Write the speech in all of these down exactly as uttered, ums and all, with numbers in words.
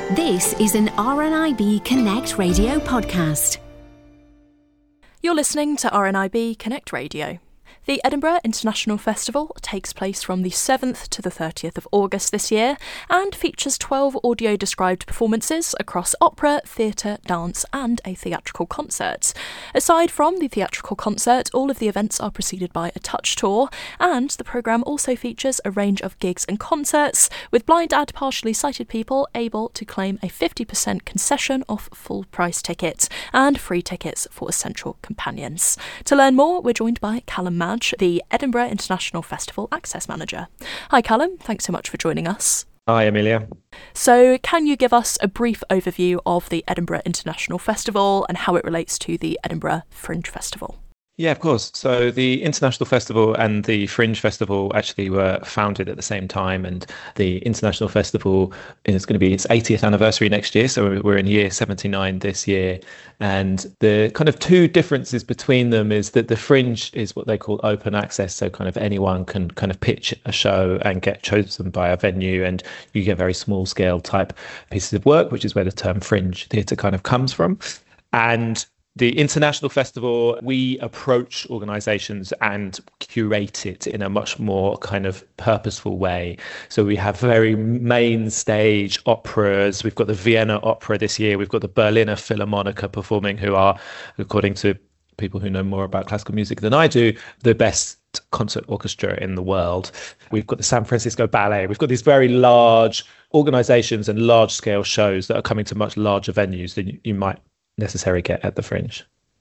This is an R N I B Connect Radio podcast. You're listening to R N I B Connect Radio. The Edinburgh International Festival takes place from the seventh to the thirtieth of August this year and features twelve audio-described performances across opera, theatre, dance and a theatrical concert. Aside from the theatrical concert, all of the events are preceded by a touch tour, and the programme also features a range of gigs and concerts, with blind and partially sighted people able to claim a fifty percent concession off full-price tickets and free tickets for essential companions. To learn more, we're joined by Callum Madge, the Edinburgh International Festival Access Manager. Hi Callum, thanks so much for joining us. Hi Amelia. So can you give us a brief overview of the Edinburgh International Festival and how it relates to the Edinburgh Fringe Festival? Yeah, of course. So the International Festival and the Fringe Festival actually were founded at the same time, and the International Festival is going to be its eightieth anniversary next year. So we're in year seventy-nine this year. And the kind of two differences between them is that the Fringe is what they call open access. So kind of anyone can kind of pitch a show and get chosen by a venue, and you get very small scale type pieces of work, which is where the term fringe theatre kind of comes from. And the International Festival, we approach organisations and curate it in a much more kind of purposeful way. So we have very main stage operas. We've got the Vienna Opera this year. We've got the Berliner Philharmoniker performing, who are, according to people who know more about classical music than I do, the best concert orchestra in the world. We've got the San Francisco Ballet. We've got these very large organisations and large scale shows that are coming to much larger venues than you might necessarily get at the Fringe.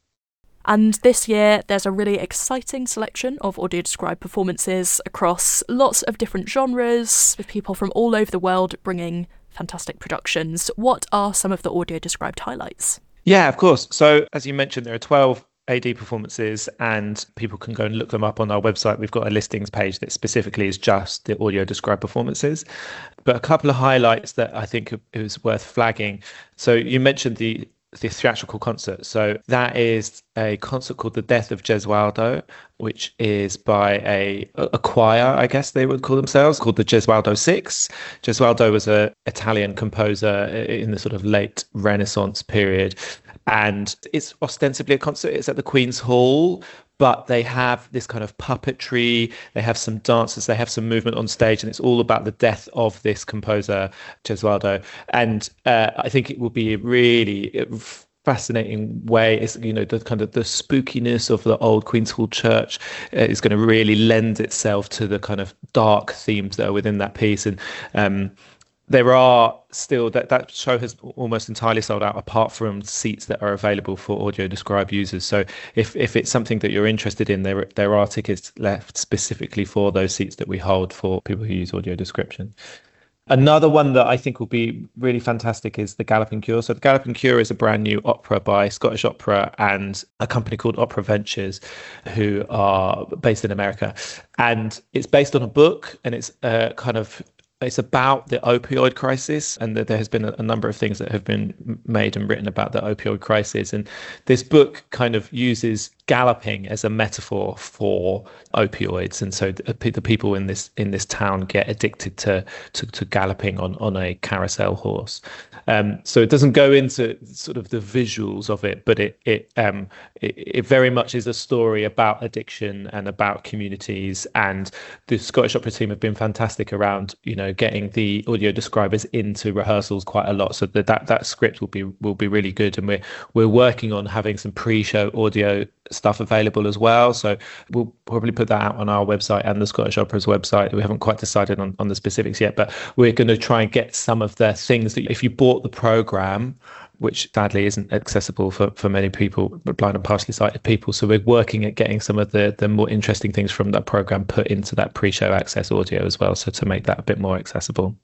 And this year, there's a really exciting selection of audio-described performances across lots of different genres, with people from all over the world bringing fantastic productions. What are some of the audio-described highlights? Yeah, of course. So, as you mentioned, there are twelve A D performances, and people can go and look them up on our website. We've got a listings page that specifically is just the audio-described performances. But a couple of highlights that I think is worth flagging. So, you mentioned the the theatrical concert. So that is a concert called The Death of Gesualdo, which is by a a choir, I guess they would call themselves, called the Gesualdo Six. Gesualdo was an Italian composer in the sort of late Renaissance period. And it's ostensibly a concert. It's at the Queen's Hall, but they have this kind of puppetry, they have some dances, they have some movement on stage, and it's all about the death of this composer, Gesualdo. And uh, I think it will be a really fascinating way. It's, you know, the kind of the spookiness of the old Queen's Hall Church uh, is going to really lend itself to the kind of dark themes that are within that piece. And um, there are still, that that show has almost entirely sold out, apart from seats that are available for audio described users. So if if it's something that you're interested in, there there are tickets left specifically for those seats that we hold for people who use audio description. Another one that I think will be really fantastic is The Galloping Cure. So The Galloping Cure is a brand new opera by Scottish Opera and a company called Opera Ventures, who are based in America. And it's based on a book, and it's uh, kind of It's about the opioid crisis, and that there has been a, a number of things that have been made and written about the opioid crisis. And this book kind of uses galloping as a metaphor for opioids, and so the, the people in this in this town get addicted to to, to galloping on on a carousel horse. Um, so it doesn't go into sort of the visuals of it, but it it um it, it very much is a story about addiction and about communities. And the Scottish Opera team have been fantastic around, you know, getting the audio describers into rehearsals quite a lot, so that that, that script will be will be really good. And we're we're working on having some pre-show audio stuff available as well, so we'll probably put that out on our website and the Scottish Opera's website. We haven't quite decided on, on the specifics yet, but we're going to try and get some of the things that if you bought the program, which sadly isn't accessible for, for many people, but blind and partially sighted people. So we're working at getting some of the, the more interesting things from that program put into that pre-show access audio as well, so to make that a bit more accessible.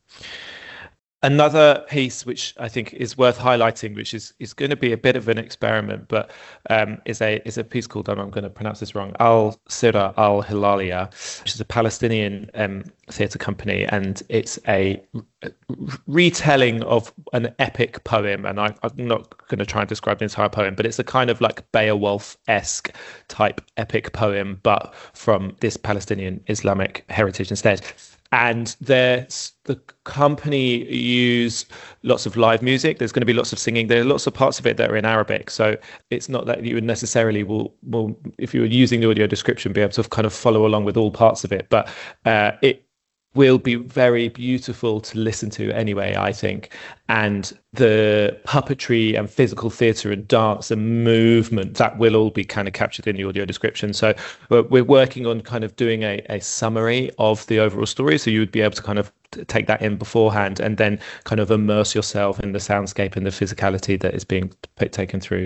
Another piece which I think is worth highlighting, which is, is going to be a bit of an experiment, but um, is a is a piece called, I'm going to pronounce this wrong, Al Sira Al Hilalia, which is a Palestinian um, theatre company, and it's a retelling of an epic poem. And I, I'm not going to try and describe the entire poem, but it's a kind of like Beowulf-esque type epic poem, but from this Palestinian Islamic heritage instead. And there's the company use lots of live music. There's going to be lots of singing. There are lots of parts of it that are in Arabic. So it's not that you would necessarily will, will if you were using the audio description, be able to kind of follow along with all parts of it. But uh, it will be very beautiful to listen to anyway, I think. And the puppetry and physical theatre and dance and movement, that will all be kind of captured in the audio description. So we're, we're working on kind of doing a, a summary of the overall story. So you would be able to kind of take that in beforehand and then kind of immerse yourself in the soundscape and the physicality that is being p- taken through.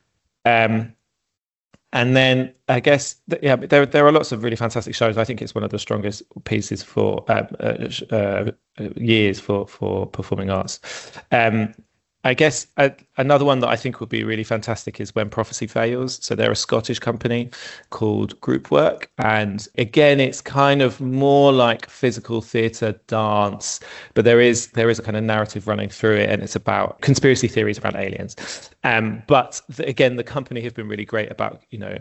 Um, And then I guess, yeah, there there are lots of really fantastic shows. I think it's one of the strongest pieces for um, uh, uh, years for, for performing arts. Um, I guess uh, another one that I think would be really fantastic is When Prophecy Fails. So they're a Scottish company called Group Work. And again, it's kind of more like physical theatre dance, but there is there is a kind of narrative running through it, and it's about conspiracy theories around aliens. Um, but the, again, the company have been really great about, you know,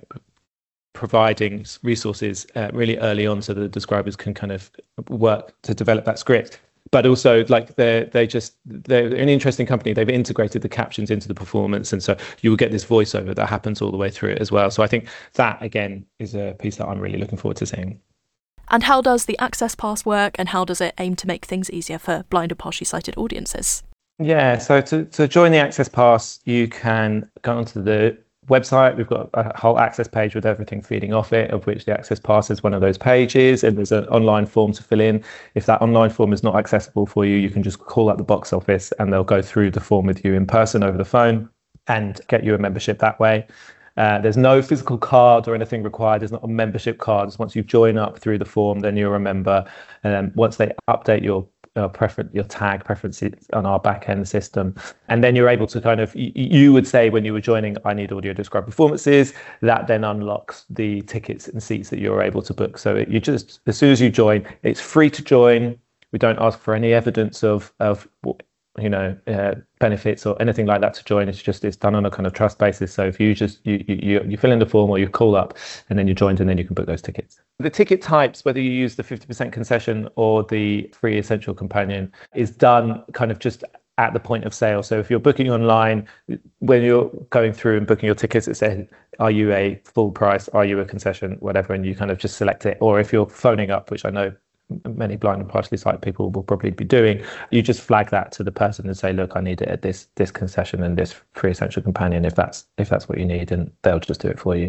providing resources uh, really early on so that the describers can kind of work to develop that script. But also, like, they they just they're an interesting company. They've integrated the captions into the performance, and so you will get this voiceover that happens all the way through it as well. So I think that again is a piece that I'm really looking forward to seeing. And how does the Access Pass work, and how does it aim to make things easier for blind or partially sighted audiences? Yeah, so to to join the Access Pass, you can go onto the website. We've got a whole access page with everything feeding off it, of which the Access Pass is one of those pages, and there's an online form to fill in. If that online form is not accessible for you, you can just call up the box office and they'll go through the form with you in person over the phone and get you a membership that way. Uh, there's no physical card or anything required. There's not a membership card. It's once you join up through the form, then you're a member. And then once they update your Uh, preference, your tag preferences on our back end system, and then you're able to kind of, you, you would say when you were joining, I need audio described performances. That then unlocks the tickets and seats that you're able to book. So it, you just, as soon as you join, it's free to join. We don't ask for any evidence of of you know uh, benefits or anything like that to join. It's just, it's done on a kind of trust basis. So if you just you you you fill in the form or you call up and then you joined, and then you can book those tickets. The ticket types, whether you use the fifty percent concession or the free essential companion, is done kind of just at the point of sale. So if you're booking online, when you're going through and booking your tickets, it says, are you a full price? Are you a concession? Whatever. And you kind of just select it. Or if you're phoning up, which I know many blind and partially sighted people will probably be doing, you just flag that to the person and say, look, I need it at this this concession and this free essential companion, if that's if that's what you need, and they'll just do it for you.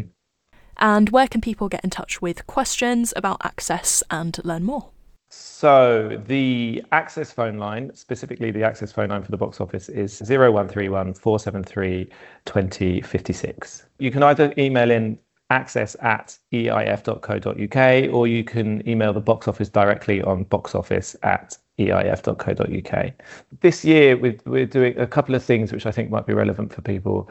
And where can people get in touch with questions about Access and learn more? So the Access phone line, specifically the Access phone line for the box office, is zero one three one, four seven three, two zero five six. You can either email in access at e i f dot co dot u k, or you can email the box office directly on boxoffice at e i f dot co dot u k. This year, we're, we're doing a couple of things which I think might be relevant for people.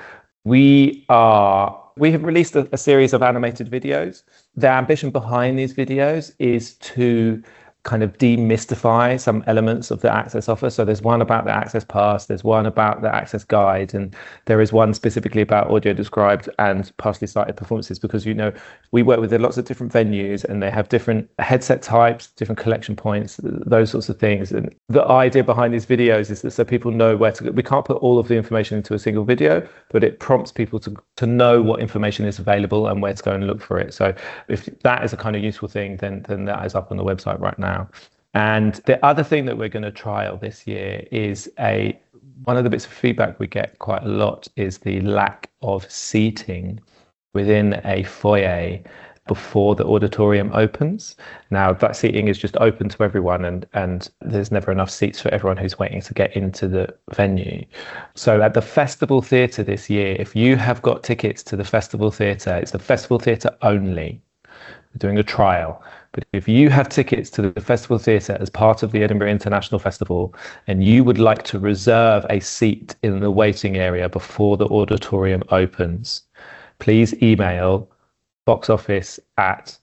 We are we have released a, a series of animated videos. The ambition behind these videos is to kind of demystify some elements of the Access offer. So there's one about the Access Pass, there's one about the Access Guide, and there is one specifically about audio described and partially sighted performances, because, you know, we work with lots of different venues and they have different headset types, different collection points, those sorts of things. And the idea behind these videos is that so people know where to go. We can't put all of the information into a single video, but it prompts people to, to know what information is available and where to go and look for it. So if that is a kind of useful thing, then, then that is up on the website right now. And the other thing that we're going to trial this year is a one of the bits of feedback we get quite a lot is the lack of seating within a foyer before the auditorium opens. Now, that seating is just open to everyone, and and there's never enough seats for everyone who's waiting to get into the venue. So at the Festival Theatre this year, if you have got tickets to the Festival Theatre, it's the Festival Theatre only. We're doing a trial. But if you have tickets to the Festival Theatre as part of the Edinburgh International Festival, and you would like to reserve a seat in the waiting area before the auditorium opens, please email boxoffice at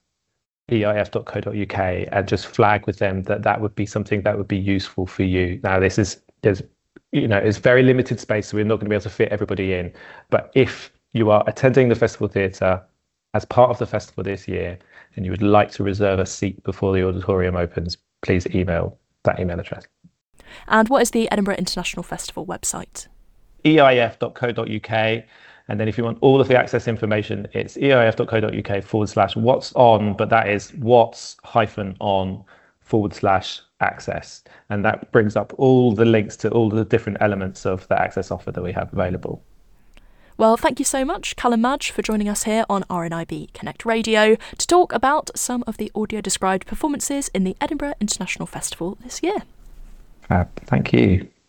e i f dot co dot u k and just flag with them that that would be something that would be useful for you. Now, this is, there's, you know, it's very limited space, so we're not going to be able to fit everybody in. But if you are attending the Festival Theatre as part of the festival this year, and you would like to reserve a seat before the auditorium opens, please email that email address. And what is the Edinburgh International Festival website? E I F dot co dot U K. And then if you want all of the access information, it's E I F dot co dot U K forward slash what's on, but that is what's hyphen on forward slash access. And that brings up all the links to all the different elements of the access offer that we have available. Well, thank you so much, Callum Madge, for joining us here on R N I B Connect Radio to talk about some of the audio-described performances in the Edinburgh International Festival this year. Uh, thank you.